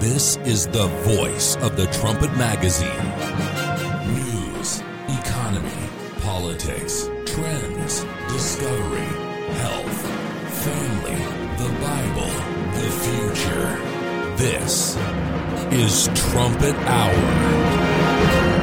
This is the voice of the Trumpet Magazine. News, economy, politics, trends, discovery, health, family, the Bible, the future. This is Trumpet Hour.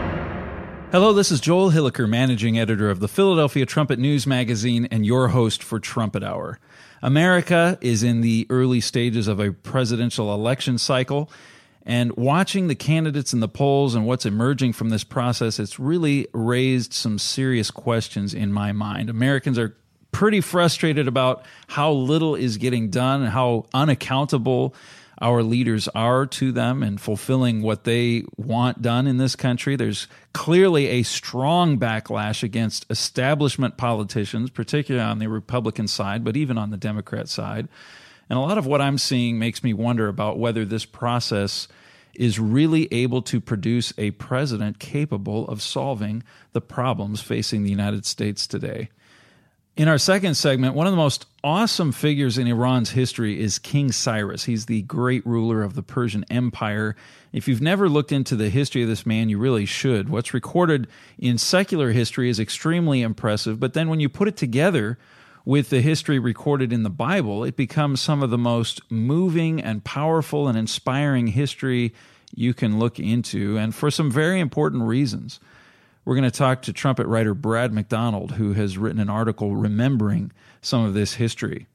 Hello, this is Joel Hilliker, managing editor of the Philadelphia Trumpet News Magazine and your host for Trumpet Hour. America is in the early stages of a presidential election cycle, and watching the candidates in the polls and what's emerging from this process, it's really raised some serious questions in my mind. Americans are pretty frustrated about how little is getting done and how unaccountable our leaders are to them and fulfilling what they want done in this country. There's clearly a strong backlash against establishment politicians, particularly on the Republican side, but even on the Democrat side. And a lot of what I'm seeing makes me wonder about whether this process is really able to produce a president capable of solving the problems facing the United States today. In our second segment, one of the most awesome figures in Iran's history is King Cyrus. He's the great ruler of the Persian Empire. If you've never looked into the history of this man, you really should. What's recorded in secular history is extremely impressive, but then when you put it together with the history recorded in the Bible, it becomes some of the most moving and powerful and inspiring history you can look into, and for some very important reasons. We're going to talk to trumpet writer Brad McDonald, who has written an article remembering some of this history.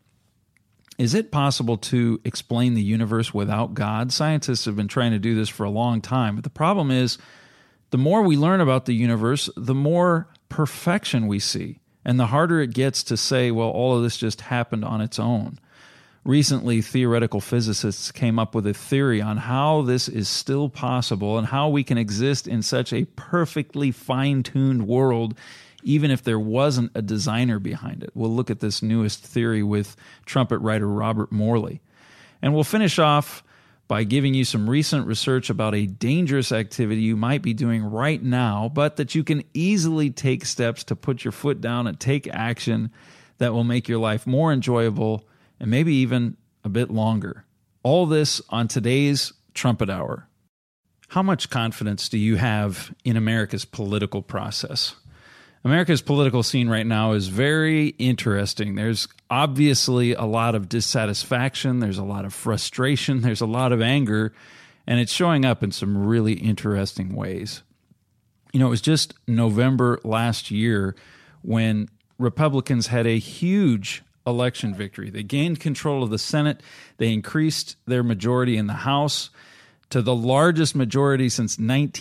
Is it possible to explain the universe without God? Scientists have been trying to do this for a long time, but the problem is the more we learn about the universe, the more perfection we see, and the harder it gets to say, well, all of this just happened on its own. Recently, theoretical physicists came up with a theory on how this is still possible and how we can exist in such a perfectly fine-tuned world, even if there wasn't a designer behind it. We'll look at this newest theory with trumpet writer Robert Morley. And we'll finish off by giving you some recent research about a dangerous activity you might be doing right now, but that you can easily take steps to put your foot down and take action that will make your life more enjoyable and maybe even a bit longer. All this on today's Trumpet Hour. How much confidence do you have in America's political process? America's political scene right now is very interesting. There's obviously a lot of dissatisfaction, there's a lot of frustration, there's a lot of anger, and it's showing up in some really interesting ways. You know, it was just November last year when Republicans had a huge election victory. They gained control of the Senate. They increased their majority in the House to the largest majority since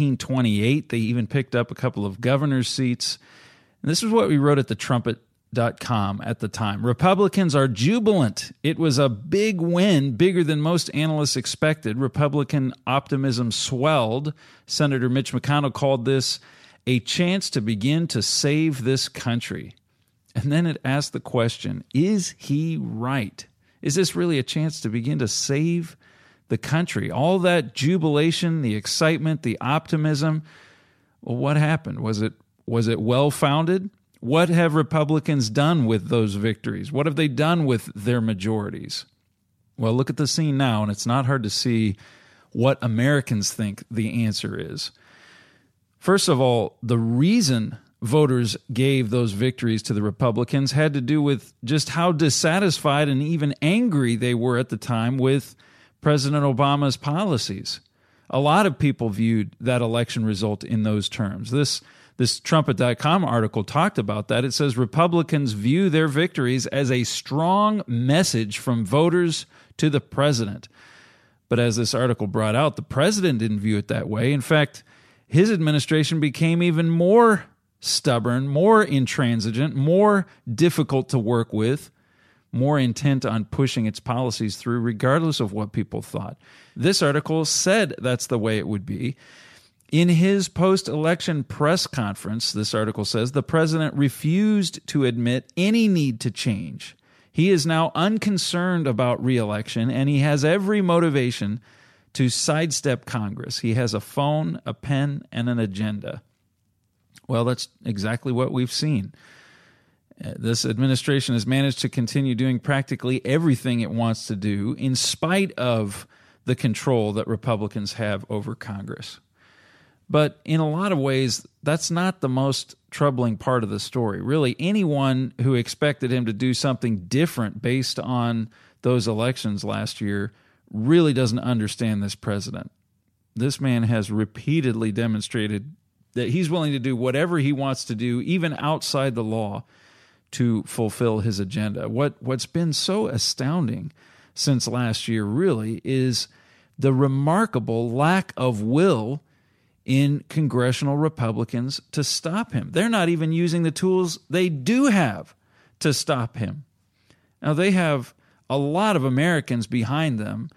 1928. They even picked up a couple of governor's seats. And this is what we wrote at thetrumpet.com at the time. Republicans are jubilant. It was a big win, bigger than most analysts expected. Republican optimism swelled. Senator Mitch McConnell called this a chance to begin to save this country. And then it asked the question, is he right? Is this really a chance to begin to save the country? All that jubilation, the excitement, the optimism, well, what happened? Was it well-founded? What have Republicans done with those victories? What have they done with their majorities? Well, look at the scene now, and it's not hard to see what Americans think the answer is. First of all, the reason voters gave those victories to the Republicans had to do with just how dissatisfied and even angry they were at the time with President Obama's policies. A lot of people viewed that election result in those terms. This Trumpet.com article talked about that. It says Republicans view their victories as a strong message from voters to the president. But as this article brought out, the president didn't view it that way. In fact, his administration became even more stubborn, more intransigent, more difficult to work with, more intent on pushing its policies through regardless of what people thought. This article said that's the way it would be. In his post-election press conference, this article says, the president refused to admit any need to change. He is now unconcerned about re-election, and he has every motivation to sidestep Congress. He has a phone, a pen, and an agenda. Well, that's exactly what we've seen. This administration has managed to continue doing practically everything it wants to do in spite of the control that Republicans have over Congress. But in a lot of ways, that's not the most troubling part of the story. Really, anyone who expected him to do something different based on those elections last year really doesn't understand this president. This man has repeatedly demonstrated that he's willing to do whatever he wants to do, even outside the law, to fulfill his agenda. What's been so astounding since last year really is the remarkable lack of will in congressional Republicans to stop him. They're not even using the tools they do have to stop him. Now, they have a lot of Americans behind them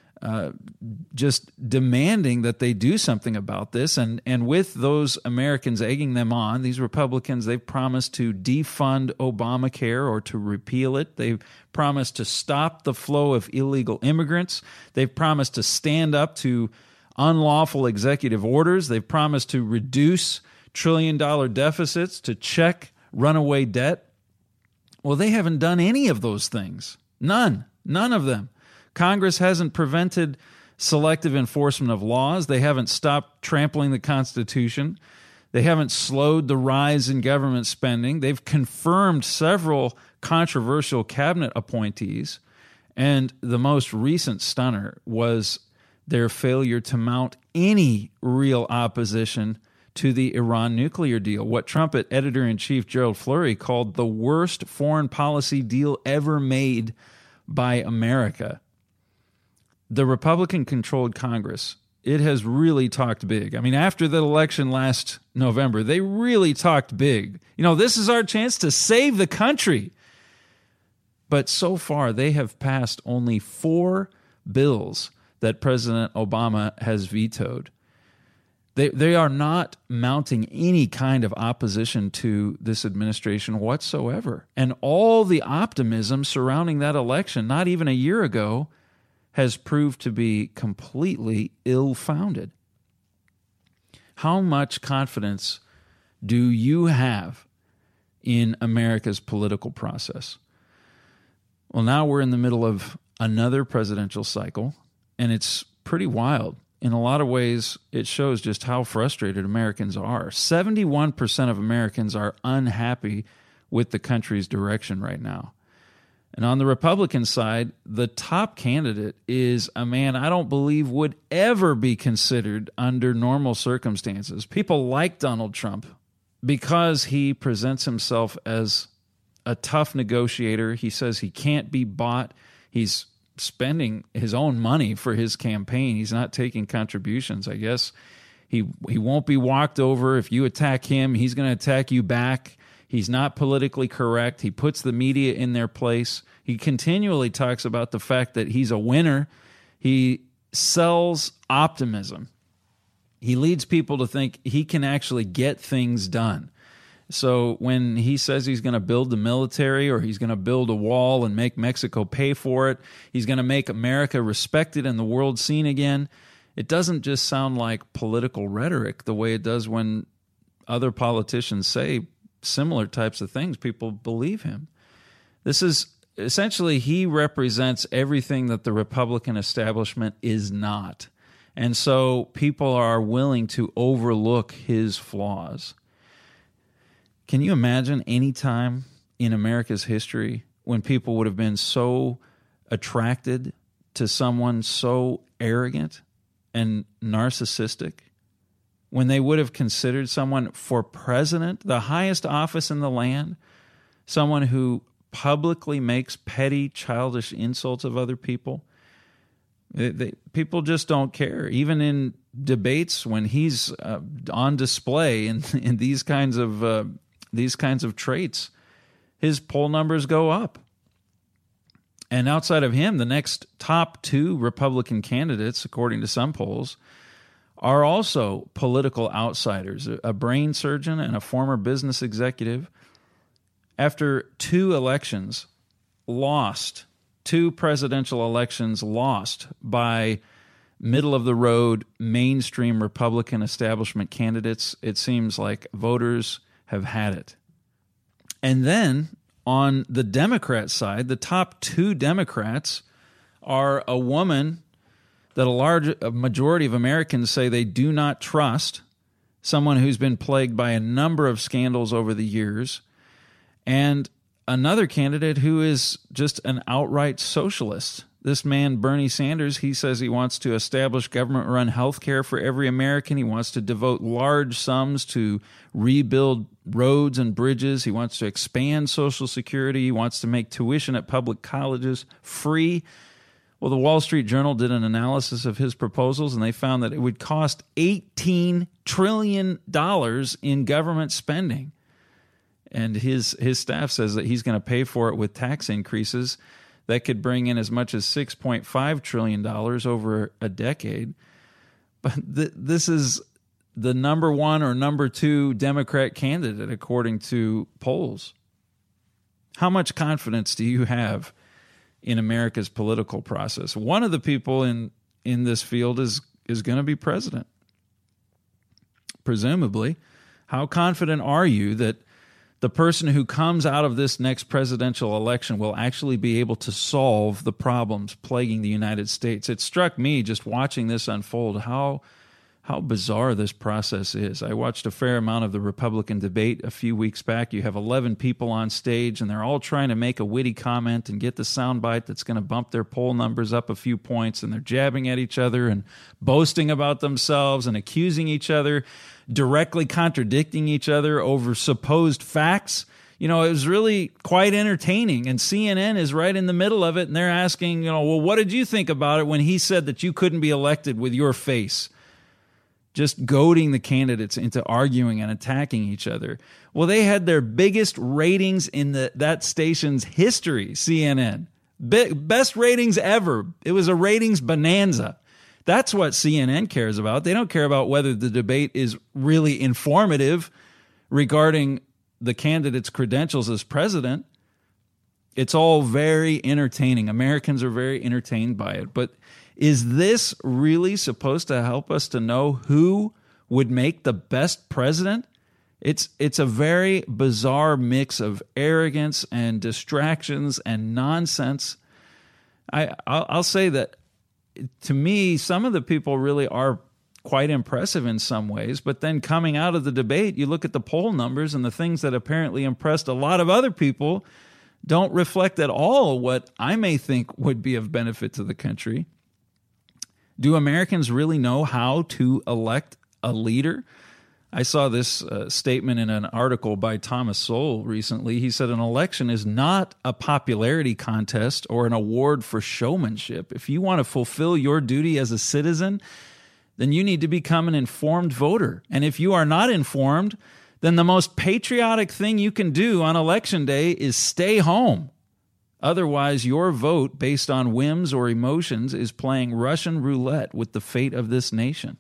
just demanding that they do something about this. And with those Americans egging them on, these Republicans, they've promised to defund Obamacare or to repeal it. They've promised to stop the flow of illegal immigrants. They've promised to stand up to unlawful executive orders. They've promised to reduce trillion-dollar deficits, to check runaway debt. Well, they haven't done any of those things. None of them. Congress hasn't prevented selective enforcement of laws. They haven't stopped trampling the Constitution. They haven't slowed the rise in government spending. They've confirmed several controversial cabinet appointees. And the most recent stunner was their failure to mount any real opposition to the Iran nuclear deal, what Trumpet editor-in-chief Gerald Flurry called the worst foreign policy deal ever made by America. The Republican-controlled Congress, it has really talked big. I mean, after the election last November, they really talked big. You know, this is our chance to save the country. But so far, they have passed only 4 bills that President Obama has vetoed. They are not mounting any kind of opposition to this administration whatsoever. And all the optimism surrounding that election, not even a year ago, has proved to be completely ill-founded. How much confidence do you have in America's political process? Well, now we're in the middle of another presidential cycle, and it's pretty wild. In a lot of ways, it shows just how frustrated Americans are. 71% of Americans are unhappy with the country's direction right now. And on the Republican side, the top candidate is a man I don't believe would ever be considered under normal circumstances. People like Donald Trump because he presents himself as a tough negotiator. He says he can't be bought. He's spending his own money for his campaign. He's not taking contributions. I guess he won't be walked over. If you attack him, he's going to attack you back. He's not politically correct. He puts the media in their place. He continually talks about the fact that he's a winner. He sells optimism. He leads people to think he can actually get things done. So when he says he's going to build the military or he's going to build a wall and make Mexico pay for it, he's going to make America respected in the world scene again, it doesn't just sound like political rhetoric the way it does when other politicians say similar types of things. People believe him. This is essentially, he represents everything that the Republican establishment is not. And so people are willing to overlook his flaws. Can you imagine any time in America's history when people would have been so attracted to someone so arrogant and narcissistic? When they would have considered someone for president, the highest office in the land, someone who publicly makes petty, childish insults of other people? People just don't care. Even in debates, when he's on display in these kinds of traits, his poll numbers go up. And outside of him, the next top 2 Republican candidates, according to some polls, are also political outsiders, a brain surgeon and a former business executive. After 2 elections lost, 2 presidential elections lost by middle-of-the-road, mainstream Republican establishment candidates, it seems like voters have had it. And then on the Democrat side, the top 2 Democrats are a woman that a majority of Americans say they do not trust, someone who's been plagued by a number of scandals over the years, and another candidate who is just an outright socialist. This man, Bernie Sanders, he says he wants to establish government-run health care for every American. He wants to devote large sums to rebuild roads and bridges. He wants to expand Social Security. He wants to make tuition at public colleges free. Well, the Wall Street Journal did an analysis of his proposals, and they found that it would cost $18 trillion in government spending. And his staff says that he's going to pay for it with tax increases that could bring in as much as $6.5 trillion over a decade. But this is the number one or number two Democrat candidate, according to polls. How much confidence do you have in America's political process? One of the people in this field is going to be president, presumably. How confident are you that the person who comes out of this next presidential election will actually be able to solve the problems plaguing the United States? It struck me just watching this unfold how bizarre this process is. I watched a fair amount of the Republican debate a few weeks back. You have 11 people on stage, and they're all trying to make a witty comment and get the soundbite that's going to bump their poll numbers up a few points, and they're jabbing at each other and boasting about themselves and accusing each other, directly contradicting each other over supposed facts. You know, it was really quite entertaining, and CNN is right in the middle of it, and they're asking, well, what did you think about it when he said that you couldn't be elected with your face? Just goading the candidates into arguing and attacking each other. Well, they had their biggest ratings in that station's history, CNN. Best ratings ever. It was a ratings bonanza. That's what CNN cares about. They don't care about whether the debate is really informative regarding the candidate's credentials as president. It's all very entertaining. Americans are very entertained by it. But is this really supposed to help us to know who would make the best president? It's a very bizarre mix of arrogance and distractions and nonsense. I'll say that, to me, some of the people really are quite impressive in some ways, but then coming out of the debate, you look at the poll numbers and the things that apparently impressed a lot of other people don't reflect at all what I may think would be of benefit to the country. Do Americans really know how to elect a leader? I saw this statement in an article by Thomas Sowell recently. He said an election is not a popularity contest or an award for showmanship. If you want to fulfill your duty as a citizen, then you need to become an informed voter. And if you are not informed, then the most patriotic thing you can do on Election Day is stay home. Otherwise, your vote based on whims or emotions is playing Russian roulette with the fate of this nation.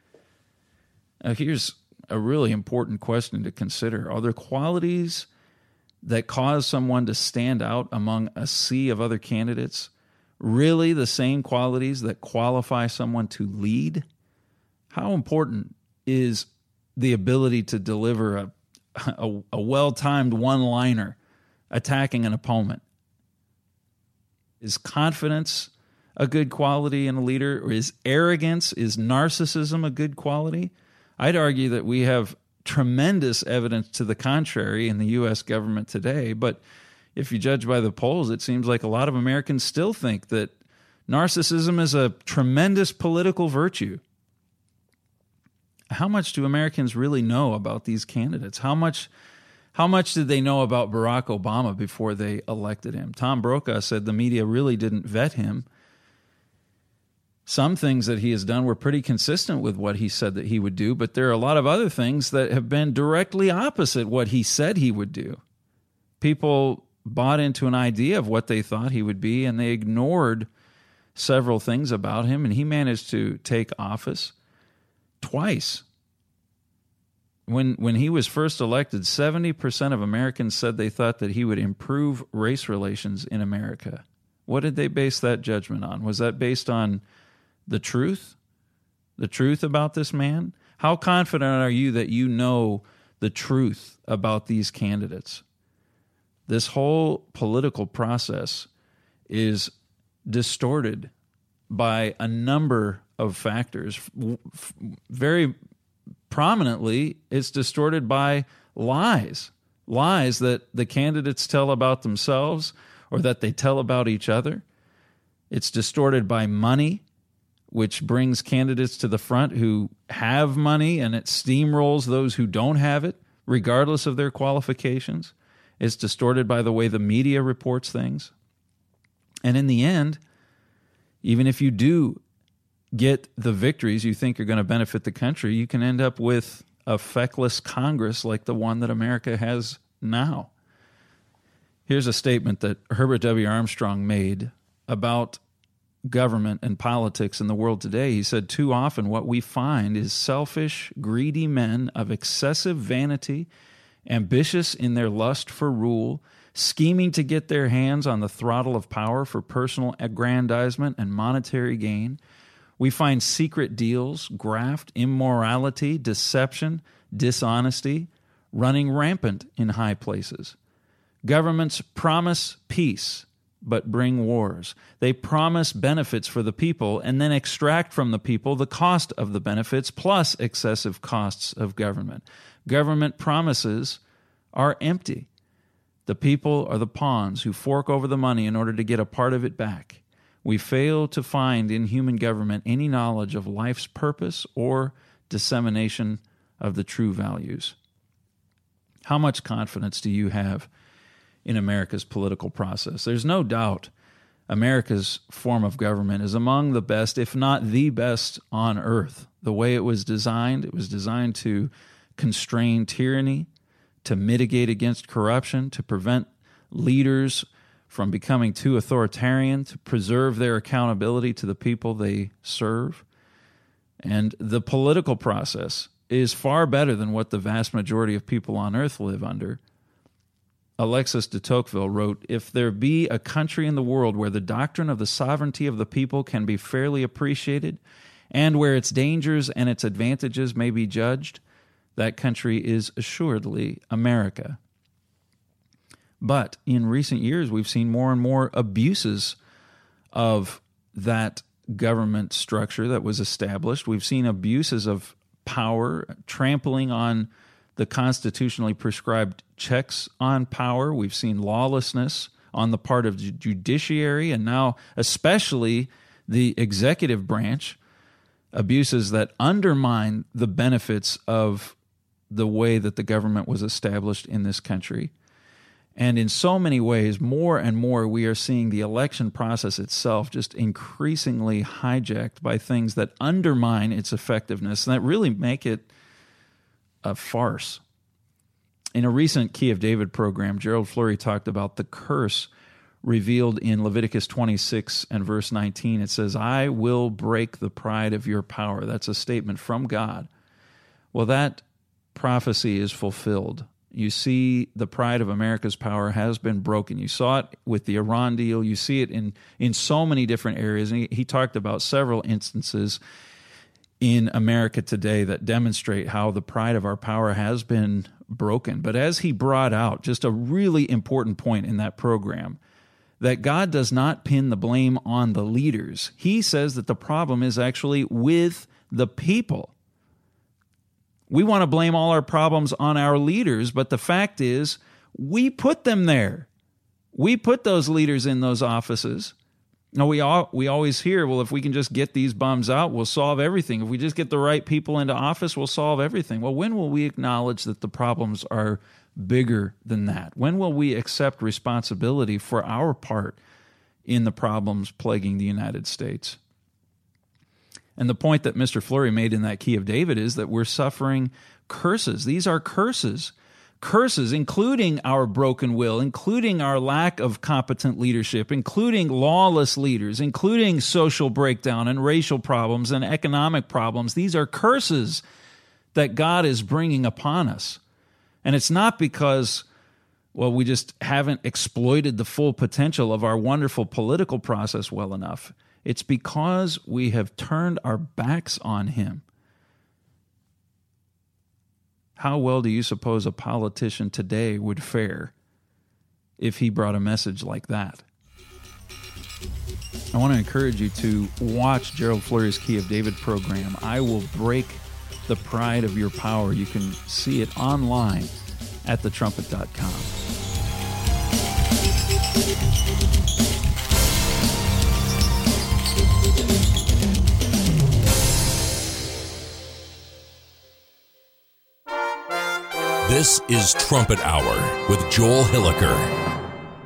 Now, here's a really important question to consider. Are there qualities that cause someone to stand out among a sea of other candidates really the same qualities that qualify someone to lead? How important is the ability to deliver a well-timed one-liner attacking an opponent? Is confidence a good quality in a leader? Or is arrogance, is narcissism a good quality? I'd argue that we have tremendous evidence to the contrary in the U.S. government today, but if you judge by the polls, it seems like a lot of Americans still think that narcissism is a tremendous political virtue. How much do Americans really know about these candidates? How much did they know about Barack Obama before they elected him? Tom Brokaw said the media really didn't vet him. Some things that he has done were pretty consistent with what he said that he would do, but there are a lot of other things that have been directly opposite what he said he would do. People bought into an idea of what they thought he would be, and they ignored several things about him, and he managed to take office twice. When he was first elected, 70% of Americans said they thought that he would improve race relations in America. What did they base that judgment on? Was that based on the truth about this man? How confident are you that you know the truth about these candidates? This whole political process is distorted by a number of factors. Very prominently, it's distorted by lies that the candidates tell about themselves or that they tell about each other. It's distorted by money, which brings candidates to the front who have money, and it steamrolls those who don't have it, regardless of their qualifications. It's distorted by the way the media reports things. And in the end, even if you do get the victories you think are going to benefit the country, you can end up with a feckless Congress like the one that America has now. Here's a statement that Herbert W. Armstrong made about government and politics in the world today. He said, "Too often what we find is selfish, greedy men of excessive vanity, ambitious in their lust for rule, scheming to get their hands on the throttle of power for personal aggrandizement and monetary gain. We find secret deals, graft, immorality, deception, dishonesty running rampant in high places. Governments promise peace, but bring wars. They promise benefits for the people and then extract from the people the cost of the benefits plus excessive costs of government. Government promises are empty. The people are the pawns who fork over the money in order to get a part of it back. We fail to find in human government any knowledge of life's purpose or dissemination of the true values." How much confidence do you have in America's political process? There's no doubt America's form of government is among the best, if not the best, on earth. The way it was designed to constrain tyranny, to mitigate against corruption, to prevent leaders from becoming too authoritarian, to preserve their accountability to the people they serve. And the political process is far better than what the vast majority of people on earth live under. Alexis de Tocqueville wrote, "If there be a country in the world where the doctrine of the sovereignty of the people can be fairly appreciated, and where its dangers and its advantages may be judged, that country is assuredly America." But in recent years, we've seen more and more abuses of that government structure that was established. We've seen abuses of power, trampling on the constitutionally prescribed checks on power. We've seen lawlessness on the part of the judiciary and now especially the executive branch, abuses that undermine the benefits of the way that the government was established in this country. And in so many ways, more and more, we are seeing the election process itself just increasingly hijacked by things that undermine its effectiveness and that really make it a farce. In a recent Key of David program, Gerald Flurry talked about the curse revealed in Leviticus 26 and verse 19. It says, "I will break the pride of your power." That's a statement from God. Well, that prophecy is fulfilled. You see, the pride of America's power has been broken. You saw it with the Iran deal. You see it in so many different areas. And he talked about several instances in America today that demonstrate how the pride of our power has been broken. But as he brought out just a really important point in that program, that God does not pin the blame on the leaders. He says that the problem is actually with the people. We want to blame all our problems on our leaders, but the fact is we put them there. We put those leaders in those offices. Now, we always hear, well, if we can just get these bums out, we'll solve everything. If we just get the right people into office, we'll solve everything. Well, when will we acknowledge that the problems are bigger than that? When will we accept responsibility for our part in the problems plaguing the United States? And the point that Mr. Flurry made in that Key of David is that we're suffering curses. These are curses. Curses, including our broken will, including our lack of competent leadership, including lawless leaders, including social breakdown and racial problems and economic problems. These are curses that God is bringing upon us. And it's not because, well, we just haven't exploited the full potential of our wonderful political process well enough. It's because we have turned our backs on him. How well do you suppose a politician today would fare if he brought a message like that? I want to encourage you to watch Gerald Flurry's Key of David program. I Will Break the Pride of Your Power. You can see it online at thetrumpet.com. This is Trumpet Hour with Joel Hilliker.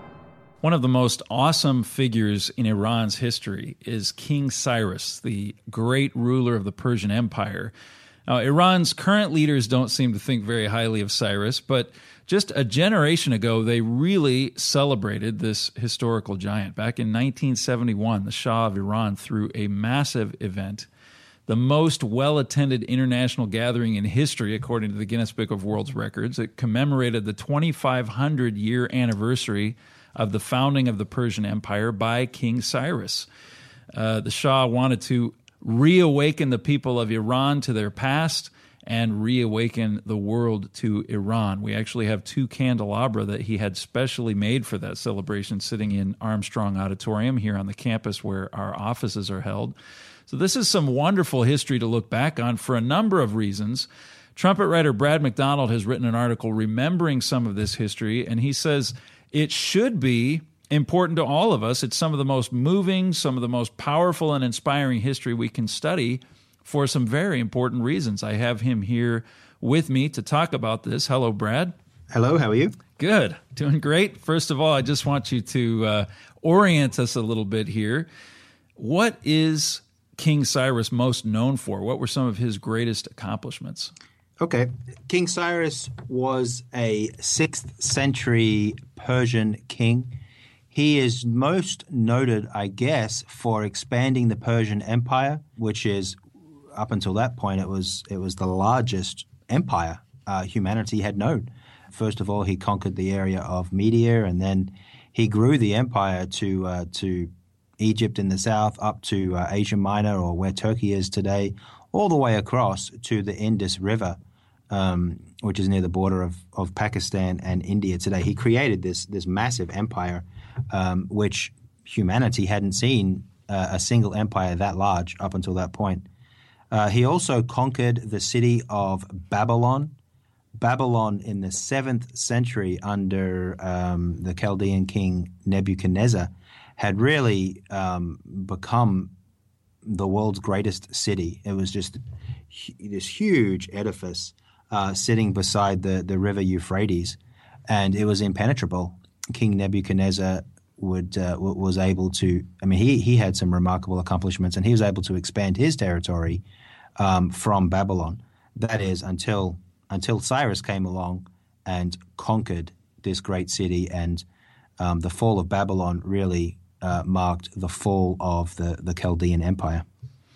One of the most awesome figures in Iran's history is King Cyrus, the great ruler of the Persian Empire. Now, Iran's current leaders don't seem to think very highly of Cyrus, but just a generation ago, they really celebrated this historical giant. Back in 1971, the Shah of Iran threw a massive event, the most well-attended international gathering in history, according to the Guinness Book of World Records. It commemorated the 2,500-year anniversary of the founding of the Persian Empire by King Cyrus. The Shah wanted to reawaken the people of Iran to their past and reawaken the world to Iran. We actually have 2 candelabra that he had specially made for that celebration sitting in Armstrong Auditorium here on the campus where our offices are held. So this is some wonderful history to look back on for a number of reasons. Trumpet writer Brad McDonald has written an article remembering some of this history, and he says it should be important to all of us. It's some of the most moving, some of the most powerful and inspiring history we can study for some very important reasons. I have him here with me to talk about this. Hello, Brad. Hello, how are you? Good. Doing great. First of all, I just want you to orient us a little bit here. What is King Cyrus most known for? What were some of his greatest accomplishments? Okay. King Cyrus was a 6th century Persian king. He is most noted, I guess, for expanding the Persian Empire, which is, up until that point, it was the largest empire humanity had known. First of all, he conquered the area of Media, and then he grew the empire to Egypt in the south, up to Asia Minor, or where Turkey is today, all the way across to the Indus River, which is near the border of Pakistan and India today. He created this massive empire, which humanity hadn't seen a single empire that large up until that point. He also conquered the city of Babylon. Babylon in the 7th century under the Chaldean king Nebuchadnezzar had really become the world's greatest city. It was just this huge edifice sitting beside the river Euphrates, and it was impenetrable. King Nebuchadnezzar was able to, he had some remarkable accomplishments, and he was able to expand his territory from Babylon. That is, until Cyrus came along and conquered this great city, and the fall of Babylon really marked the fall of the Chaldean Empire.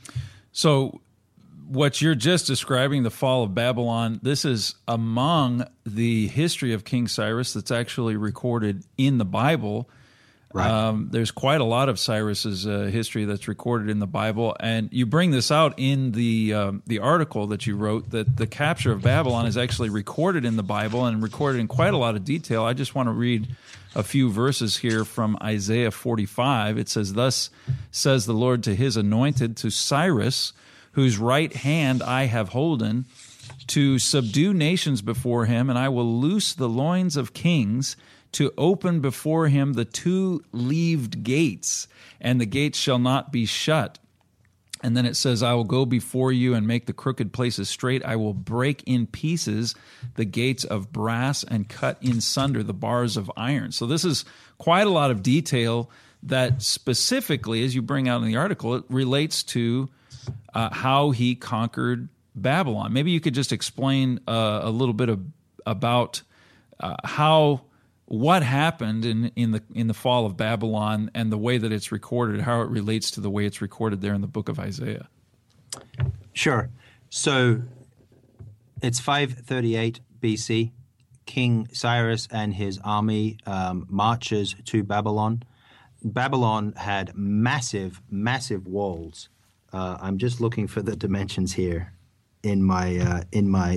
So what you're just describing, the fall of Babylon, this is among the history of King Cyrus that's actually recorded in the Bible. Right. There's quite a lot of Cyrus's history that's recorded in the Bible, and you bring this out in the article that you wrote, that the capture of Babylon is actually recorded in the Bible and recorded in quite a lot of detail. I just want to read a few verses here from Isaiah 45. It says, "Thus says the Lord to his anointed, to Cyrus, whose right hand I have holden, to subdue nations before him, and I will loose the loins of kings, to open before him the 2-leaved gates, and the gates shall not be shut." And then it says, "I will go before you and make the crooked places straight. I will break in pieces the gates of brass and cut in sunder the bars of iron." So this is quite a lot of detail that specifically, as you bring out in the article, it relates to how he conquered Babylon. Maybe you could just explain a little bit about what happened in the fall of Babylon and the way that it's recorded, how it relates to the way it's recorded there in the book of Isaiah. Sure. So it's 538 BC. King Cyrus and his army marches to Babylon. Babylon had massive, massive walls. I'm just looking for the dimensions here in my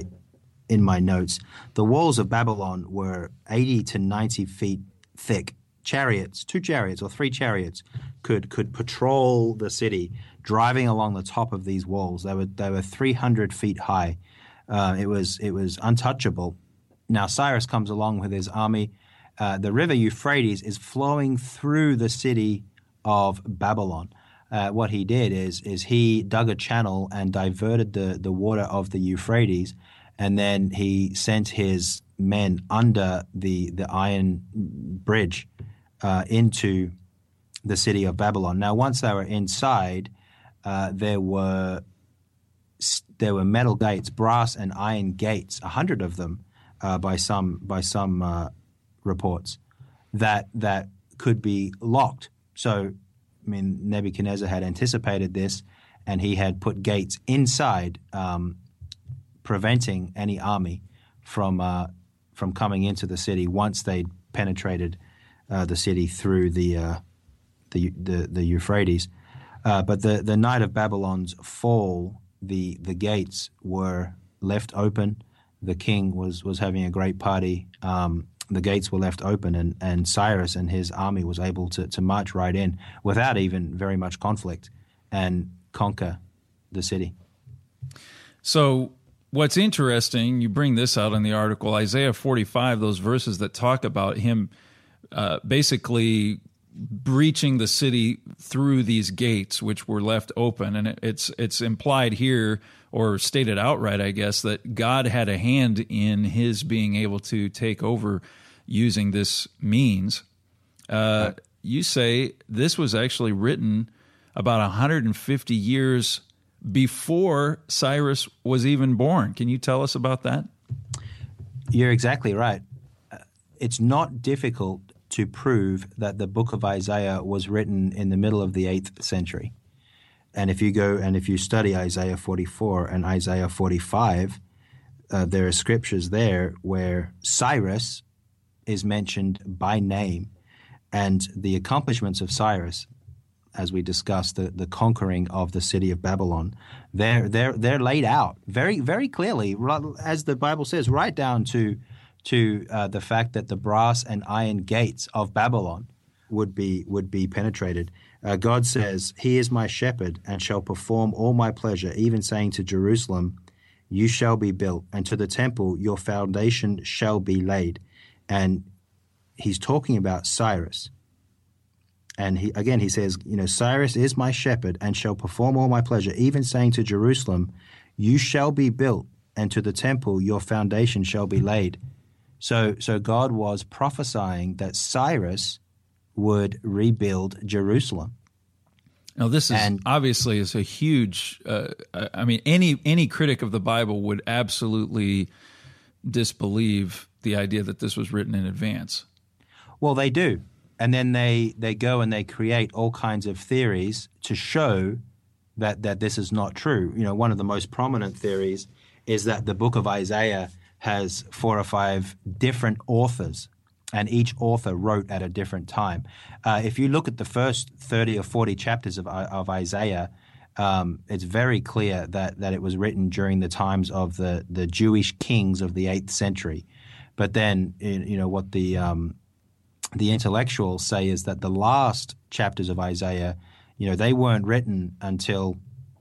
notes. The walls of Babylon were 80 to 90 feet thick, chariots, 2 chariots or 3 chariots could patrol the city, driving along the top of these walls. They were 300 feet high. It was untouchable. Now Cyrus comes along with his army. The river Euphrates is flowing through the city of Babylon. What he did is he dug a channel and diverted the water of the Euphrates, and then he sent his men under the iron bridge into the city of Babylon. Now, once they were inside, there were metal gates, brass and iron gates, 100 of them, by some reports, that could be locked. So, I mean, Nebuchadnezzar had anticipated this, and he had put gates inside, preventing any army from coming into the city once they penetrated the city through the Euphrates. But the night of Babylon's fall, the gates were left open. The king was having a great party. The gates were left open, and Cyrus and his army was able to march right in without even very much conflict and conquer the city. So what's interesting, you bring this out in the article, Isaiah 45, those verses that talk about him basically breaching the city through these gates, which were left open. And it's implied here, or stated outright, I guess, that God had a hand in his being able to take over using this means. You say this was actually written about 150 years before Cyrus was even born. Can you tell us about that? You're exactly right. It's not difficult to prove that the book of Isaiah was written in the middle of the 8th century. And if you study Isaiah 44 and Isaiah 45, there are scriptures there where Cyrus is mentioned by name, and the accomplishments of Cyrus, as we discussed, the conquering of the city of Babylon, they're laid out very, very clearly, as the Bible says, right down to the fact that the brass and iron gates of Babylon would be penetrated. God says, "He is my shepherd and shall perform all my pleasure," even saying to Jerusalem, "You shall be built, and to the temple your foundation shall be laid." And he's talking about Cyrus. And he says, Cyrus is my shepherd and shall perform all my pleasure, even saying to Jerusalem, "You shall be built, and to the temple your foundation shall be laid." So God was prophesying that Cyrus would rebuild Jerusalem. Now, this is obviously is a huge. Any critic of the Bible would absolutely disbelieve the idea that this was written in advance. Well, they do, and then they go and they create all kinds of theories to show that this is not true. One of the most prominent theories is that the book of Isaiah has 4 or 5 different authors, and each author wrote at a different time. If you look at the first 30 or 40 chapters of Isaiah, it's very clear that it was written during the times of the Jewish kings of the 8th century. But then, what the intellectuals say is that the last chapters of Isaiah, they weren't written until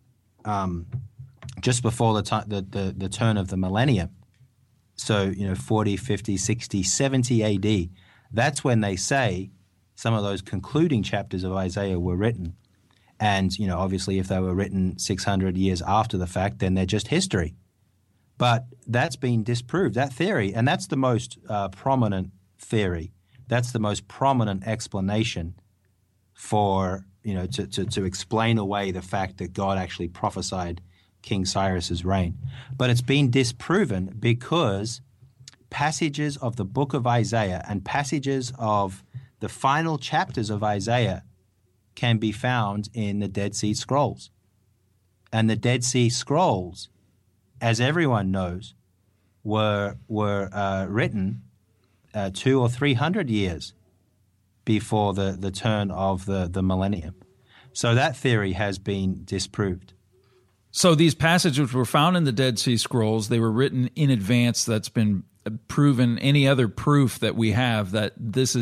just before the turn of the millennium. So, 40, 50, 60, 70 AD, that's when they say some of those concluding chapters of Isaiah were written. And, obviously if they were written 600 years after the fact, then they're just history. But that's been disproved, that theory, and that's the most prominent theory. That's the most prominent explanation for, to explain away the fact that God actually prophesied King Cyrus's reign. But it's been disproven because passages of the book of Isaiah and passages of the final chapters of Isaiah can be found in the Dead Sea Scrolls. And the Dead Sea Scrolls, as everyone knows, were written 200 or 300 years before the turn of the millennium. So that theory has been disproved. So these passages were found in the Dead Sea Scrolls. They were written in advance. That's been proven. Any other proof that we have that this is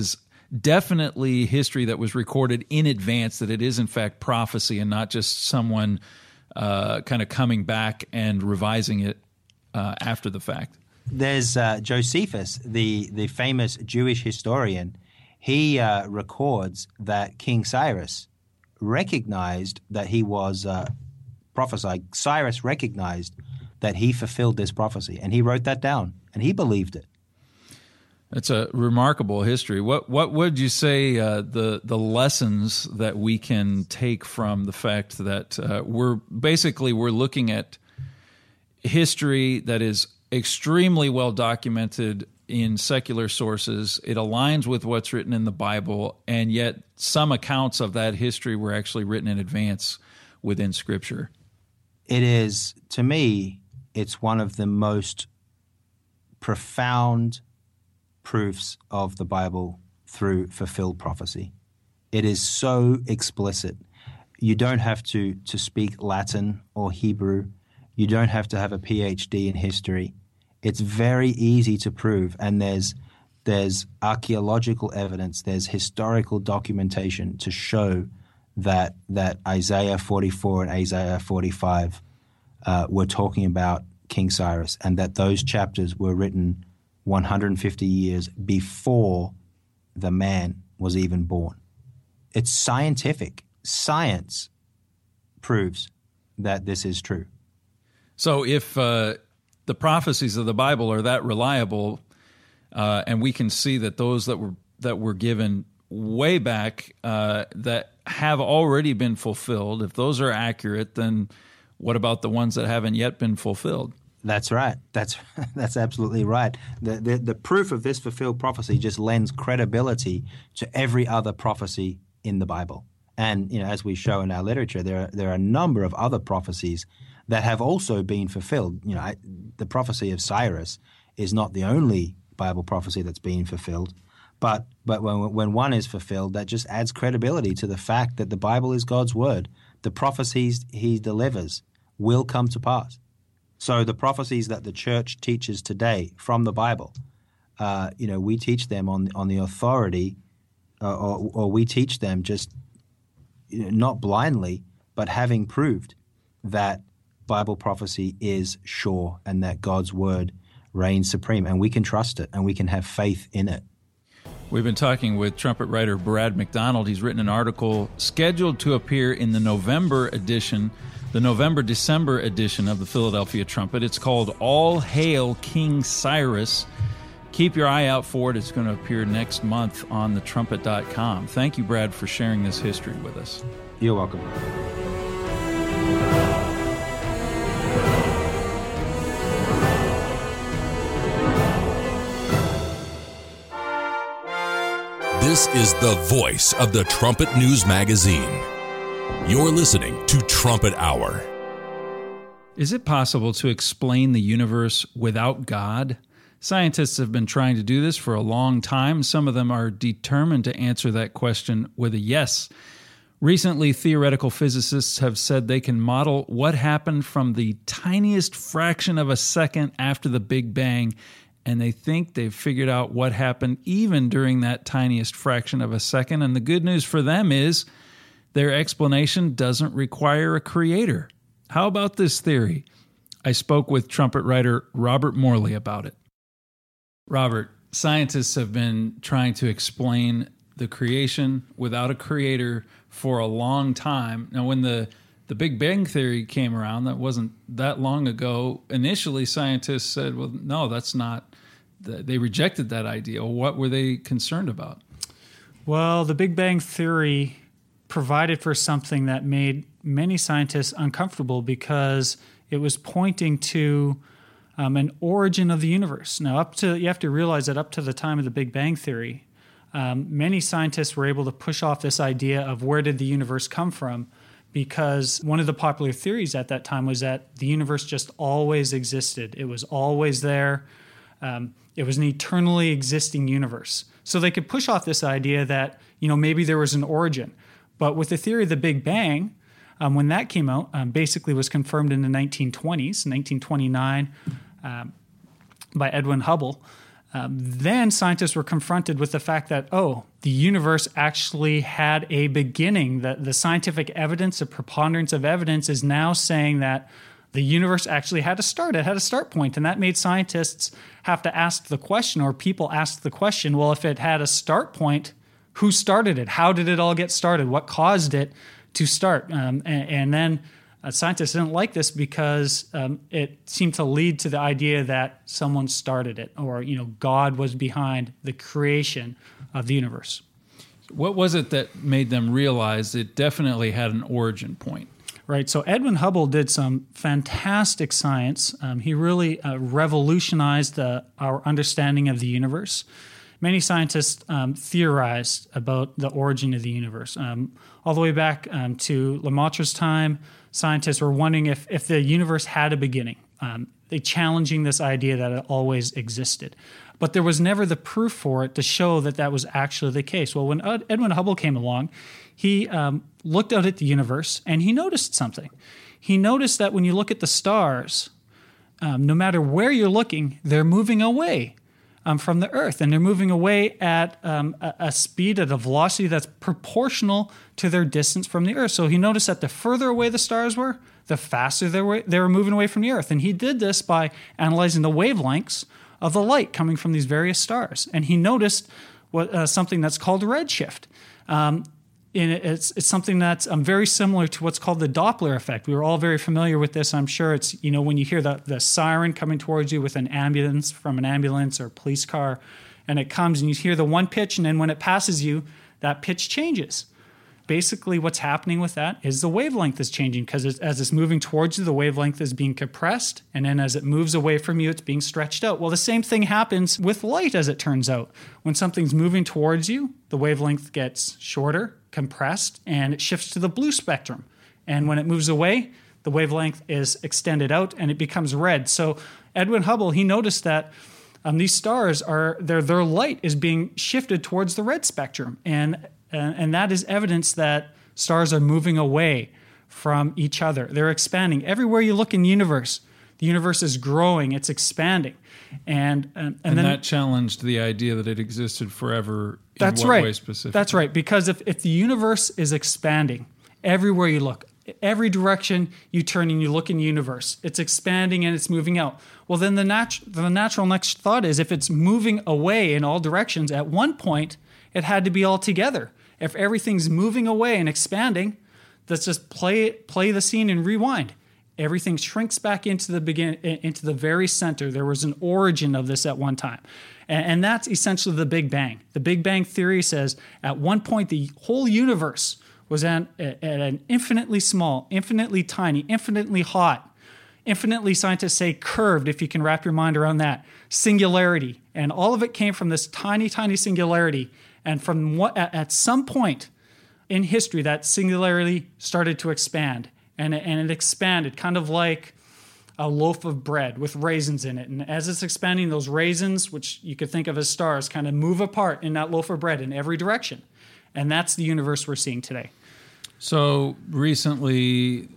definitely history that was recorded in advance, that it is in fact prophecy and not just someone kind of coming back and revising it after the fact. There's Josephus, the famous Jewish historian. He records that King Cyrus recognized that he was prophesied. Cyrus recognized that he fulfilled this prophecy, and he wrote that down, and he believed it. It's a remarkable history. What would you say the lessons that we can take from the fact that we're looking at history that is extremely well documented in secular sources. It aligns with what's written in the Bible, and yet some accounts of that history were actually written in advance within Scripture. It is, to me, it's one of the most profound proofs of the Bible through fulfilled prophecy. It is so explicit. You don't have to speak Latin or Hebrew. You don't have to have a PhD in history. It's very easy to prove, and there's archaeological evidence, there's historical documentation to show that Isaiah 44 and Isaiah 45 were talking about King Cyrus, and that those chapters were written 150 years before the man was even born. It's scientific. Science proves that this is true. So if the prophecies of the Bible are that reliable, and we can see that those that were given way back that have already been fulfilled, if those are accurate, then what about the ones that haven't yet been fulfilled? That's right. That's absolutely right. The proof of this fulfilled prophecy just lends credibility to every other prophecy in the Bible. And as we show in our literature, there are a number of other prophecies that have also been fulfilled. The prophecy of Cyrus is not the only Bible prophecy that's being fulfilled, but when one is fulfilled, that just adds credibility to the fact that the Bible is God's word. The prophecies he delivers will come to pass. So the prophecies that the church teaches today from the Bible, we teach them on the authority, or we teach them just not blindly, but having proved that Bible prophecy is sure and that God's word reigns supreme, and we can trust it and we can have faith in it. We've been talking with trumpet writer Brad McDonald. He's written an article scheduled to appear in the November December edition of the Philadelphia Trumpet. It's called All Hail King Cyrus. Keep your eye out for it. It's going to appear next month on thetrumpet.com. Thank you, Brad, for sharing this history with us. You're welcome. This is the voice of the Trumpet News Magazine. You're listening to Trumpet Hour. Is it possible to explain the universe without God? Scientists have been trying to do this for a long time. Some of them are determined to answer that question with a yes. Recently, theoretical physicists have said they can model what happened from the tiniest fraction of a second after the Big Bang, and they think they've figured out what happened even during that tiniest fraction of a second. And the good news for them is their explanation doesn't require a creator. How about this theory? I spoke with trumpet writer Robert Morley about it. Robert, scientists have been trying to explain the creation without a creator for a long time. Now, when the Big Bang Theory came around, that wasn't that long ago. Initially, scientists said, well, no, that's not. They rejected that idea. What were they concerned about? Well, the Big Bang Theory provided for something that made many scientists uncomfortable because it was pointing to an origin of the universe. Now, you have to realize that up to the time of the Big Bang Theory, many scientists were able to push off this idea of where did the universe come from, because one of the popular theories at that time was that the universe just always existed. It was always there. It was an eternally existing universe. So they could push off this idea that, maybe there was an origin. But with the theory of the Big Bang, when that came out, basically was confirmed in the 1920s, 1929, by Edwin Hubble, Then scientists were confronted with the fact that, the universe actually had a beginning. The scientific evidence, the preponderance of evidence is now saying that the universe actually had a start. It had a start point, and that made scientists have to ask the question, or people asked the question, well, if it had a start point, who started it? How did it all get started? What caused it to start? And then scientists didn't like this because it seemed to lead to the idea that someone started it, or God was behind the creation of the universe. What was it that made them realize it definitely had an origin point? Right. So Edwin Hubble did some fantastic science. He really revolutionized our understanding of the universe. Many scientists theorized about the origin of the universe. All the way back to Lemaitre's time, scientists were wondering if the universe had a beginning. They challenging this idea that it always existed. But there was never the proof for it to show that that was actually the case. Well, when Edwin Hubble came along, he looked out at the universe and he noticed something. He noticed that when you look at the stars, no matter where you're looking, they're moving away from the Earth, and they're moving away at a speed, at a velocity that's proportional to their distance from the Earth. So he noticed that the further away the stars were, the faster they were moving away from the Earth. And he did this by analyzing the wavelengths of the light coming from these various stars. And he noticed something that's called redshift. It's something that's very similar to what's called the Doppler effect. We were all very familiar with this. I'm sure it's, when you hear the siren coming towards you with an ambulance, from an ambulance or police car, and it comes and you hear the one pitch, and then when it passes you, that pitch changes. Basically, what's happening with that is the wavelength is changing, because as it's moving towards you, the wavelength is being compressed, and then as it moves away from you, it's being stretched out. Well, the same thing happens with light, as it turns out. When something's moving towards you, the wavelength gets shorter, compressed, and it shifts to the blue spectrum. And when it moves away, the wavelength is extended out, and it becomes red. So Edwin Hubble, he noticed that these stars their light is being shifted towards the red spectrum, and that is evidence that stars are moving away from each other. They're expanding. Everywhere you look in the universe is growing. It's expanding, and then that challenged the idea that it existed forever. That's what right. Way specifically? That's right. Because if the universe is expanding, everywhere you look, every direction you turn and you look in the universe, it's expanding and it's moving out. Well, then the natural next thought is, if it's moving away in all directions, at one point it had to be all together. If everything's moving away and expanding, let's just play the scene and rewind. Everything shrinks back into the very center. There was an origin of this at one time. And that's essentially the Big Bang. The Big Bang Theory says at one point the whole universe was at an infinitely small, infinitely tiny, infinitely hot, infinitely, scientists say, curved, if you can wrap your mind around that, singularity. And all of it came from this tiny, tiny singularity. And from what at some point in history, that singularity started to expand. And it expanded kind of like a loaf of bread with raisins in it. And as it's expanding, those raisins, which you could think of as stars, kind of move apart in that loaf of bread in every direction. And that's the universe we're seeing today. So recently,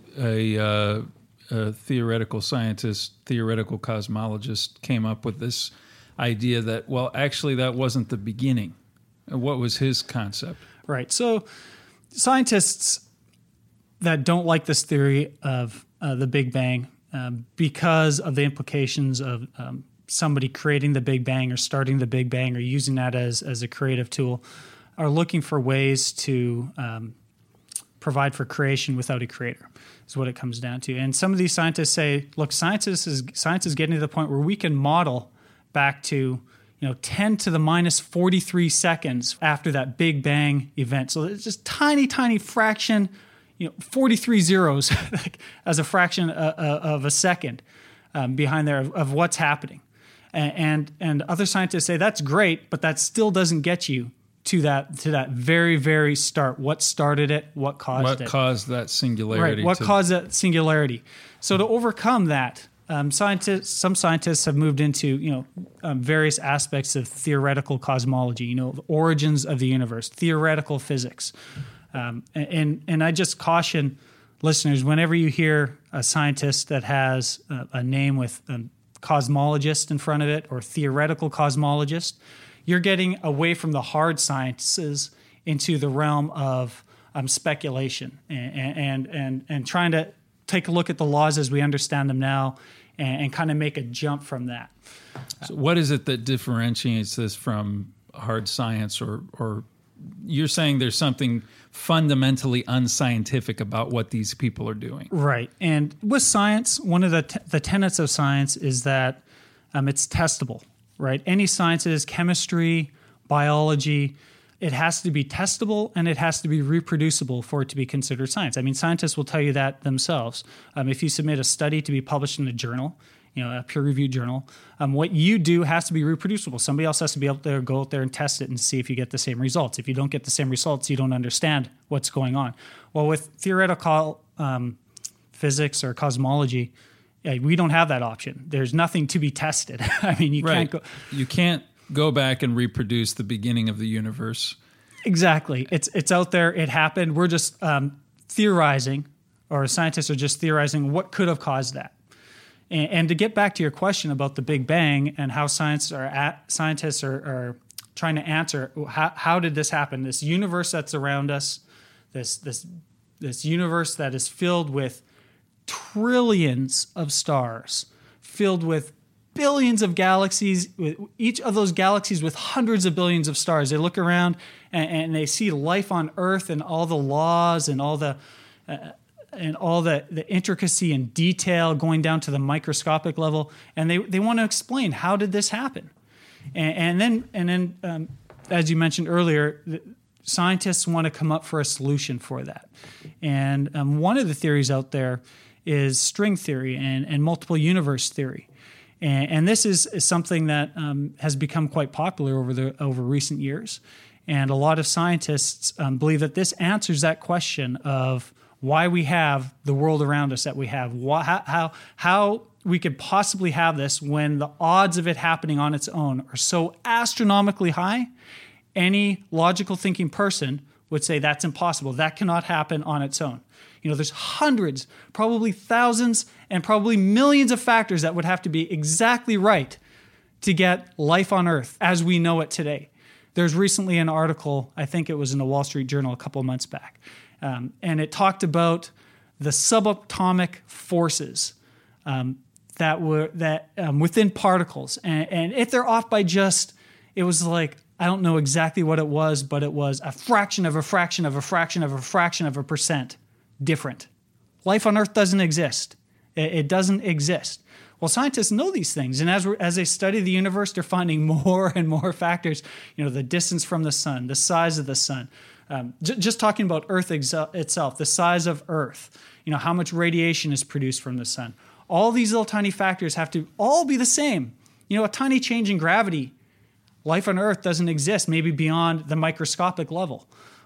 a theoretical scientist, theoretical cosmologist, came up with this idea that, well, actually, that wasn't the beginning. What was his concept? Right. So scientists that don't like this theory of the Big Bang, because of the implications of somebody creating the Big Bang or starting the Big Bang or using that as a creative tool, are looking for ways to provide for creation without a creator, is what it comes down to. And some of these scientists say, look, science is getting to the point where we can model back to 10 to the minus 43 seconds after that Big Bang event. So it's just tiny, tiny fraction, 43 zeros as a fraction of a second behind there of what's happening. And other scientists say that's great, but that still doesn't get you to that very, very start. What started it? What caused it? What caused that singularity? Right. What caused that singularity? So to overcome that, some scientists have moved into various aspects of theoretical cosmology. The origins of the universe, theoretical physics. And I just caution listeners, whenever you hear a scientist that has a name with cosmologist in front of it or theoretical cosmologist. You're getting away from the hard sciences into the realm of speculation and trying to take a look at the laws as we understand them now and kind of make a jump from that. So what is it that differentiates this from hard science, or you're saying there's something fundamentally unscientific about what these people are doing? Right. And with science, one of the tenets of science is that it's testable, right? Any sciences, chemistry, biology, it has to be testable and it has to be reproducible for it to be considered science. I mean, scientists will tell you that themselves. If you submit a study to be published in a journal, a peer-reviewed journal, what you do has to be reproducible. Somebody else has to be able to go out there and test it and see if you get the same results. If you don't get the same results, you don't understand what's going on. Well, with theoretical physics or cosmology, we don't have that option. There's nothing to be tested. I mean, You can't go back and reproduce the beginning of the universe. Exactly. It's out there. It happened. We're just theorizing, or scientists are just theorizing what could have caused that. And to get back to your question about the Big Bang and how scientists are trying to answer, how did this happen? This universe that's around us, this universe that is filled with trillions of stars, filled with billions of galaxies, with each of those galaxies with hundreds of billions of stars. They look around and they see life on Earth and all the laws and all the intricacy and detail going down to the microscopic level, and they want to explain, how did this happen? And then as you mentioned earlier, scientists want to come up for a solution for that. And one of the theories out there is string theory and multiple universe theory. And this is something that has become quite popular over recent years. And a lot of scientists believe that this answers that question of why we have the world around us that we have, how we could possibly have this when the odds of it happening on its own are so astronomically high. Any logical thinking person would say that's impossible. That cannot happen on its own. There's hundreds, probably thousands, and probably millions of factors that would have to be exactly right to get life on Earth as we know it today. There's recently an article, I think it was in the Wall Street Journal a couple of months back, and it talked about the subatomic forces that within particles, and if they're off by just, it was like, I don't know exactly what it was, but it was a fraction of a fraction of a fraction of a fraction of a percent different. Life on Earth doesn't exist. It doesn't exist. Well, scientists know these things, and as they study the universe, they're finding more and more factors. The distance from the sun, the size of the sun. Just talking about Earth itself, the size of Earth. How much radiation is produced from the sun. All these little tiny factors have to all be the same. A tiny change in gravity. Life on Earth doesn't exist, maybe beyond the microscopic level.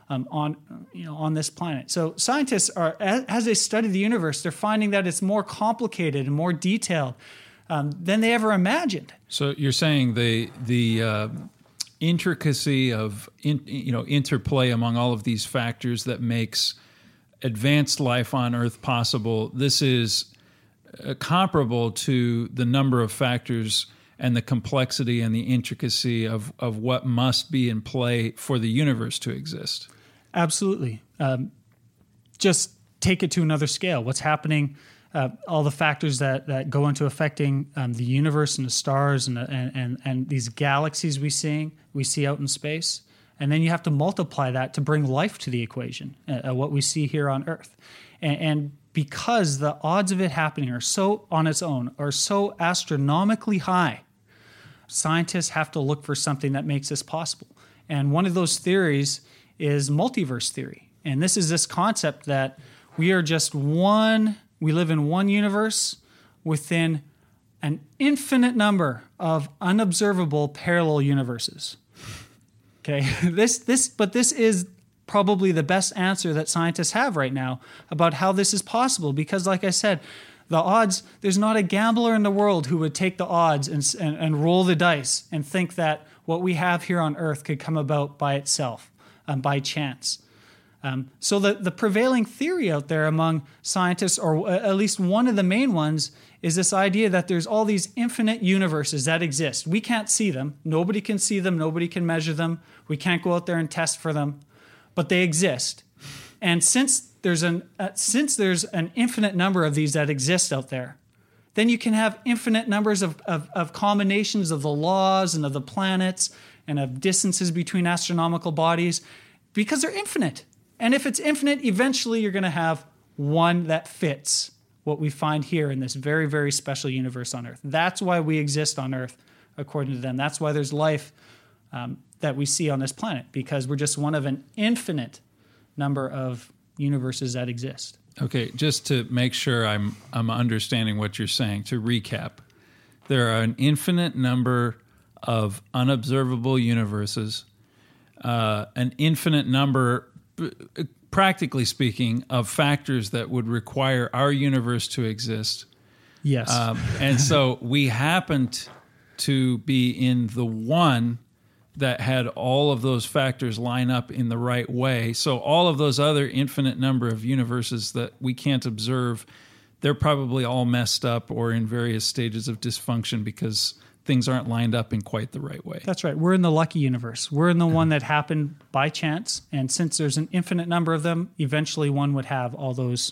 On this planet. So scientists as they study the universe, they're finding that it's more complicated and more detailed than they ever imagined. So you're saying the intricacy of interplay among all of these factors that makes advanced life on Earth possible. This is comparable to the number of factors and the complexity and the intricacy of what must be in play for the universe to exist. Absolutely. Just take it to another scale. What's happening, all the factors that go into affecting the universe and the stars and these galaxies we see out in space. And then you have to multiply that to bring life to the equation, what we see here on Earth. And because the odds of it happening are so on its own, are so astronomically high, scientists have to look for something that makes this possible. And one of those theories is multiverse theory. And this is this concept that we live in one universe within an infinite number of unobservable parallel universes. Okay, this is probably the best answer that scientists have right now about how this is possible, because like I said, the odds, there's not a gambler in the world who would take the odds and roll the dice and think that what we have here on Earth could come about by itself, by chance. So the prevailing theory out there among scientists, or at least one of the main ones, is this idea that there's all these infinite universes that exist. We can't see them. Nobody can see them. Nobody can measure them. We can't go out there and test for them, but they exist. And since there's an infinite number of these that exist out there, then you can have infinite numbers of combinations of the laws and of the planets and of distances between astronomical bodies, because they're infinite. And if it's infinite, eventually you're going to have one that fits what we find here in this very, very special universe on Earth. That's why we exist on Earth, according to them. That's why there's life that we see on this planet, because we're just one of an infinite number of universes that exist. Okay, just to make sure I'm understanding what you're saying, to recap, there are an infinite number of unobservable universes, an infinite number, practically speaking, of factors that would require our universe to exist. Yes. And so we happened to be in the one that had all of those factors line up in the right way. So all of those other infinite number of universes that we can't observe, they're probably all messed up or in various stages of dysfunction because things aren't lined up in quite the right way. That's right. We're in the lucky universe. We're in the one that happened by chance. And since there's an infinite number of them, eventually one would have all those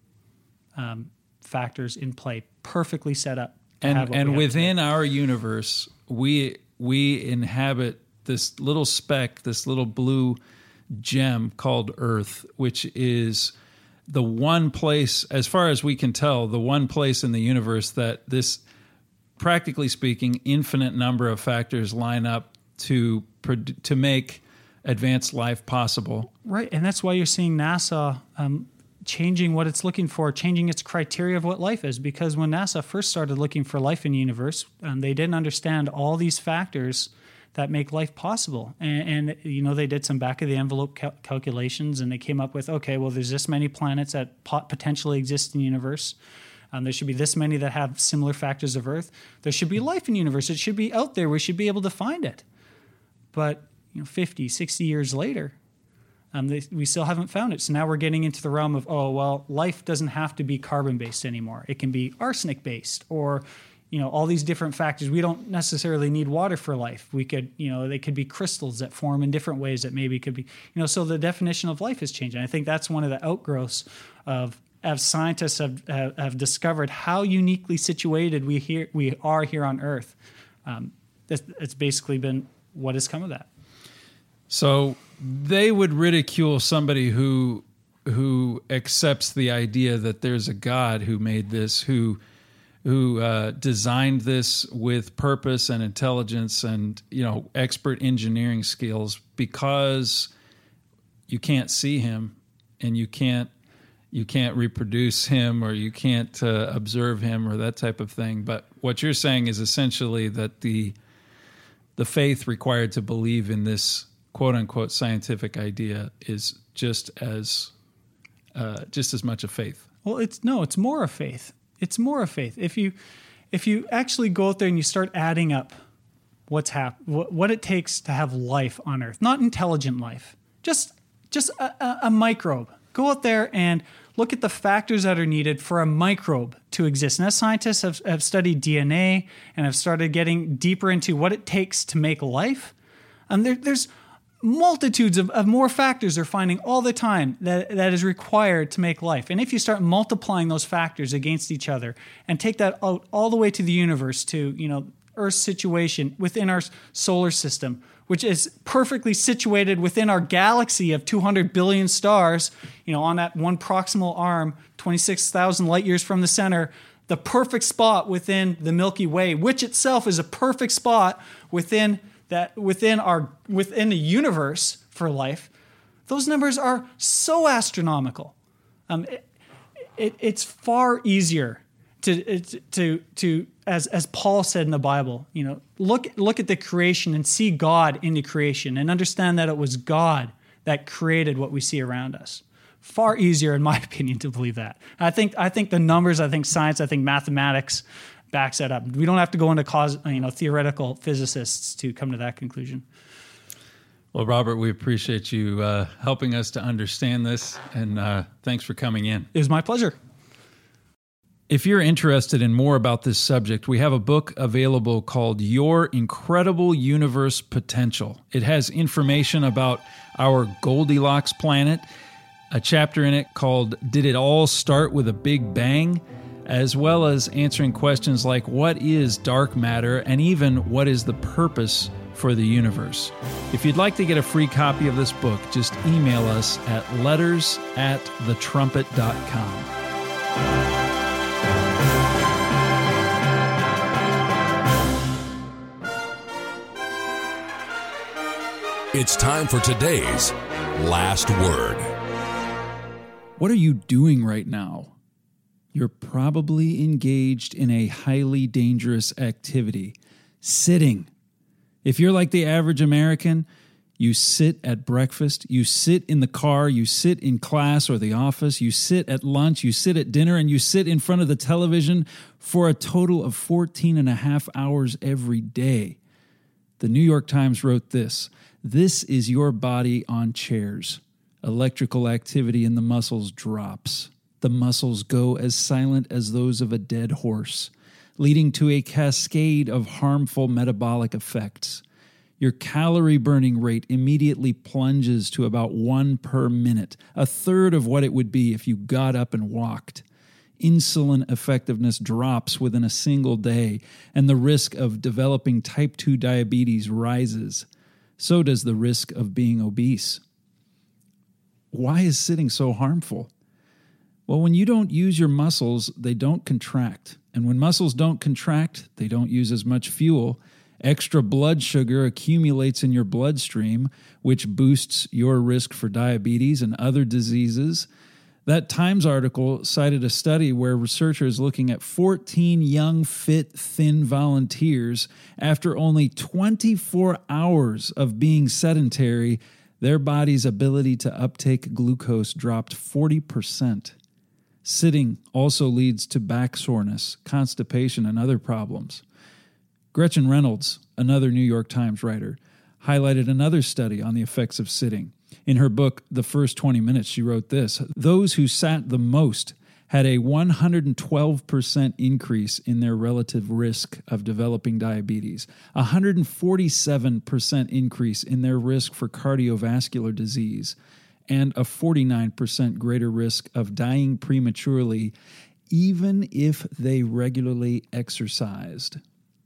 factors in play, perfectly set up. And within our universe, we inhabit this little speck, this little blue gem called Earth, which is the one place, as far as we can tell, the one place in the universe that this, practically speaking, infinite number of factors line up to make advanced life possible. Right, and that's why you're seeing NASA changing what it's looking for, changing its criteria of what life is, because when NASA first started looking for life in the universe, they didn't understand all these factors that make life possible. And they did some back-of-the-envelope calculations, and they came up with, okay, well, there's this many planets that potentially exist in the universe. There should be this many that have similar factors of Earth. There should be life in the universe. It should be out there. We should be able to find it. But 50, 60 years later, we still haven't found it. So now we're getting into the realm of, life doesn't have to be carbon-based anymore. It can be arsenic-based, or all these different factors. We don't necessarily need water for life. We could, they could be crystals that form in different ways that maybe could be, so the definition of life is changing. I think that's one of the outgrowths of, as scientists have discovered how uniquely situated we are here on Earth. It's basically been what has come of that. So they would ridicule somebody who accepts the idea that there's a God who made this, who designed this with purpose and intelligence and expert engineering skills, because you can't see him and you can't reproduce him, or you can't observe him, or that type of thing. But what you're saying is essentially that the faith required to believe in this quote unquote scientific idea is just as much a faith. Well, it's more a faith. It's more a faith. If you actually go out there and you start adding up what it takes to have life on Earth, not intelligent life, just a microbe. Go out there and look at the factors that are needed for a microbe to exist. And as scientists have studied DNA and have started getting deeper into what it takes to make life, there's multitudes of more factors they're finding all the time that is required to make life. And if you start multiplying those factors against each other and take that out all the way to the universe, to Earth's situation within our solar system, which is perfectly situated within our galaxy of 200 billion stars, on that one proximal arm, 26,000 light years from the center, the perfect spot within the Milky Way, which itself is a perfect spot within the universe for life. Those numbers are so astronomical. It's far easier to as Paul said in the Bible, look at the creation and see God in the creation and understand that it was God that created what we see around us. Far easier, in my opinion, to believe that. I think the numbers, I think science, I think mathematics backs that up. We don't have to go into theoretical physicists to come to that conclusion. Well, Robert, we appreciate you helping us to understand this, and thanks for coming in. It was my pleasure. If you're interested in more about this subject, we have a book available called Your Incredible Universe Potential. It has information about our Goldilocks planet, a chapter in it called Did It All Start with a Big Bang?, as well as answering questions like what is dark matter and even what is the purpose for the universe. If you'd like to get a free copy of this book, just email us at letters@thetrumpet.com. It's time for today's Last Word. What are you doing right now? You're probably engaged in a highly dangerous activity, sitting. If you're like the average American, you sit at breakfast, you sit in the car, you sit in class or the office, you sit at lunch, you sit at dinner, and you sit in front of the television for a total of 14 and a half hours every day. The New York Times wrote this: "This is your body on chairs. Electrical activity in the muscles drops. The muscles go as silent as those of a dead horse, leading to a cascade of harmful metabolic effects. Your calorie burning rate immediately plunges to about 1 per minute, a third of what it would be if you got up and walked. Insulin effectiveness drops within a single day, and the risk of developing type 2 diabetes rises. So does the risk of being obese." Why is sitting so harmful? Well, when you don't use your muscles, they don't contract. And when muscles don't contract, they don't use as much fuel. Extra blood sugar accumulates in your bloodstream, which boosts your risk for diabetes and other diseases. That Times article cited a study where researchers looking at 14 young, fit, thin volunteers, after only 24 hours of being sedentary, their body's ability to uptake glucose dropped 40%. Sitting also leads to back soreness, constipation, and other problems. Gretchen Reynolds, another New York Times writer, highlighted another study on the effects of sitting. In her book, The First 20 Minutes, she wrote this: "Those who sat the most had a 112% increase in their relative risk of developing diabetes, a 147% increase in their risk for cardiovascular disease, and a 49% greater risk of dying prematurely, even if they regularly exercised."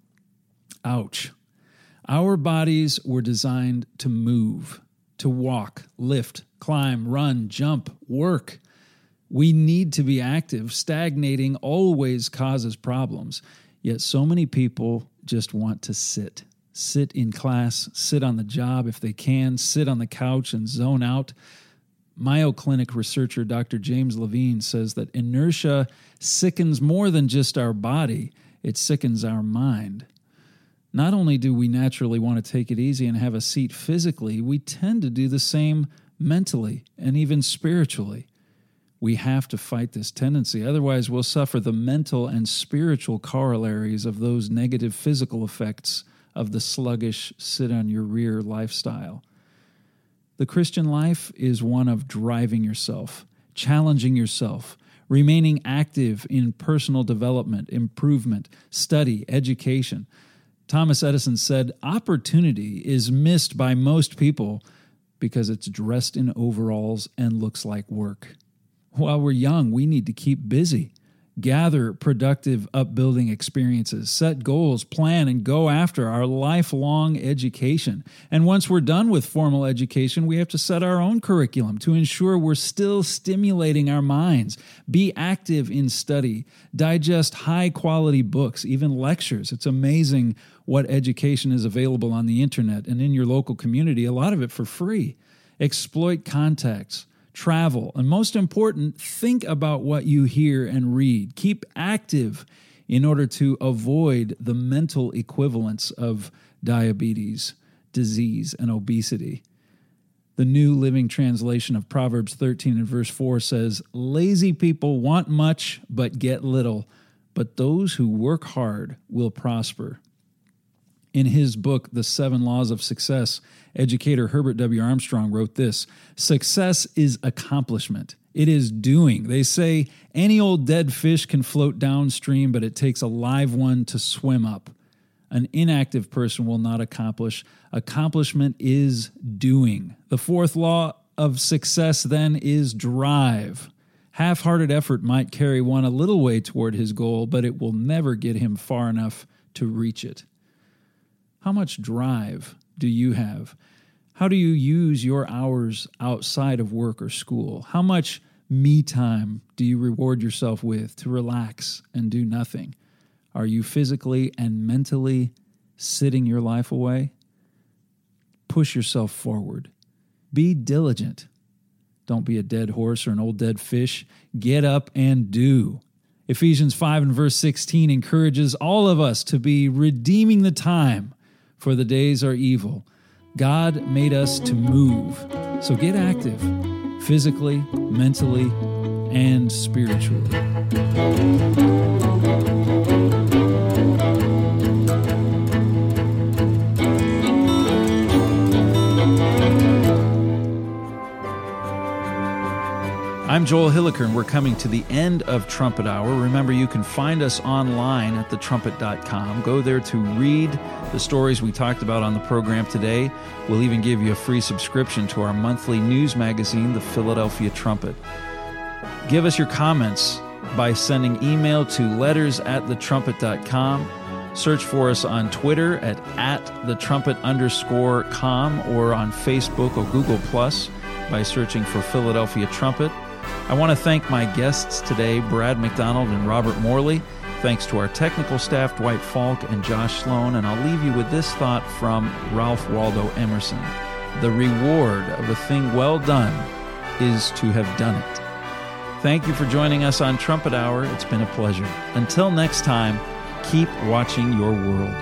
Ouch. Our bodies were designed to move, to walk, lift, climb, run, jump, work. We need to be active. Stagnating always causes problems. Yet so many people just want to sit. Sit in class, sit on the job if they can, sit on the couch and zone out. Mayo Clinic researcher Dr. James Levine says that inertia sickens more than just our body, it sickens our mind. Not only do we naturally want to take it easy and have a seat physically, we tend to do the same mentally and even spiritually. We have to fight this tendency, otherwise we'll suffer the mental and spiritual corollaries of those negative physical effects of the sluggish, sit-on-your-rear lifestyle. The Christian life is one of driving yourself, challenging yourself, remaining active in personal development, improvement, study, education. Thomas Edison said, "Opportunity is missed by most people because it's dressed in overalls and looks like work." While we're young, we need to keep busy. Gather productive, upbuilding experiences, set goals, plan, and go after our lifelong education. And once we're done with formal education, we have to set our own curriculum to ensure we're still stimulating our minds. Be active in study. Digest high-quality books, even lectures. It's amazing what education is available on the internet and in your local community, a lot of it for free. Exploit contacts. Travel, and most important, think about what you hear and read. Keep active in order to avoid the mental equivalents of diabetes, disease, and obesity. The New Living Translation of Proverbs 13 and verse 4 says, "Lazy people want much but get little, but those who work hard will prosper." In his book, The 7 Laws of Success, educator Herbert W. Armstrong wrote this: "Success is accomplishment. It is doing. They say any old dead fish can float downstream, but it takes a live one to swim up. An inactive person will not accomplish. Accomplishment is doing." The 4th law of success, then, is drive. Half-hearted effort might carry one a little way toward his goal, but it will never get him far enough to reach it. How much drive do you have? How do you use your hours outside of work or school? How much me time do you reward yourself with to relax and do nothing? Are you physically and mentally sitting your life away? Push yourself forward. Be diligent. Don't be a dead horse or an old dead fish. Get up and do. Ephesians 5 and verse 16 encourages all of us to be redeeming the time, for the days are evil. God made us to move, so get active, physically, mentally, and spiritually. I'm Joel Hilliker, and we're coming to the end of Trumpet Hour. Remember, you can find us online at thetrumpet.com. Go there to read the stories we talked about on the program today. We'll even give you a free subscription to our monthly news magazine, The Philadelphia Trumpet. Give us your comments by sending email to letters@thetrumpet.com. Search for us on Twitter at @thetrumpet_com or on Facebook or Google Plus by searching for Philadelphia Trumpet. I want to thank my guests today, Brad McDonald and Robert Morley. Thanks to our technical staff, Dwight Falk and Josh Sloan. And I'll leave you with this thought from Ralph Waldo Emerson: the reward of a thing well done is to have done it. Thank you for joining us on Trumpet Hour. It's been a pleasure. Until next time, keep watching your world.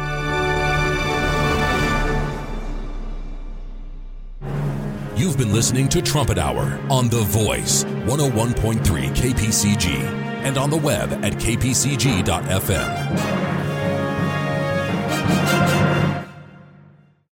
You've been listening to Trumpet Hour on The Voice, 101.3 KPCG, and on the web at kpcg.fm.